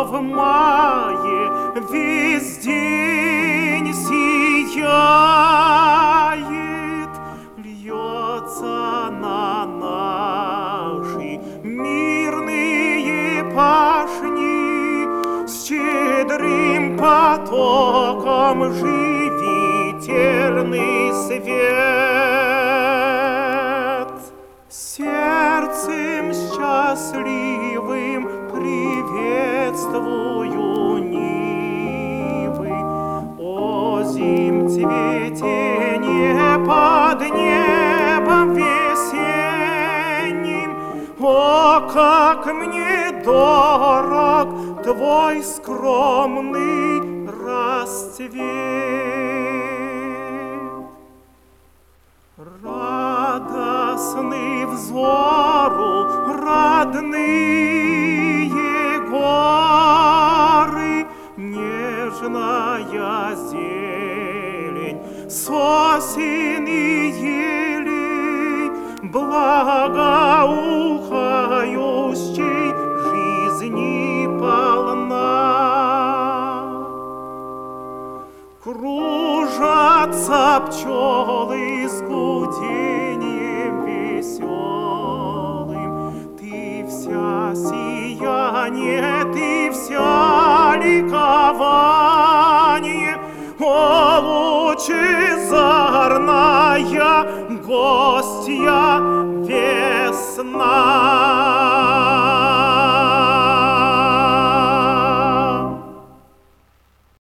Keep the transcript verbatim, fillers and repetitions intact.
в мае весь день сияет, льется на наши мирные пашни с щедрым потоком живительный свет. Сердцем счастливым приветствую нивы, озим цветение под небом весенним. О, как мне дорог твой скромный расцвет! Радостны взору родные горы, нежная зелень сосен и елей, благоухающей жизни полна. Кружатся пчелы с гудением веселым, ты вся сияние, ты вся ликование. О, лучезарная гостья весна!